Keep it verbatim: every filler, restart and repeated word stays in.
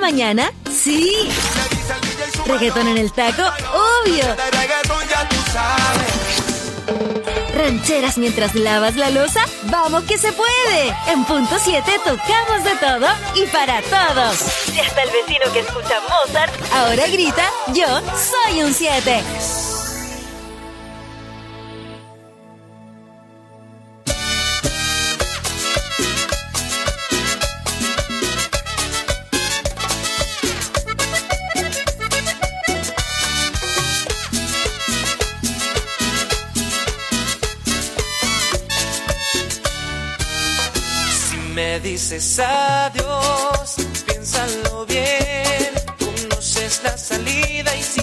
mañana? Sí. Reggaetón en el taco, obvio. Rancheras mientras lavas la loza, ¡vamos que se puede! En punto siete tocamos de todo y para todos. Y hasta el vecino que escucha Mozart ahora grita, yo soy un siete. Me dices adiós, piénsalo bien, conoces la salida y si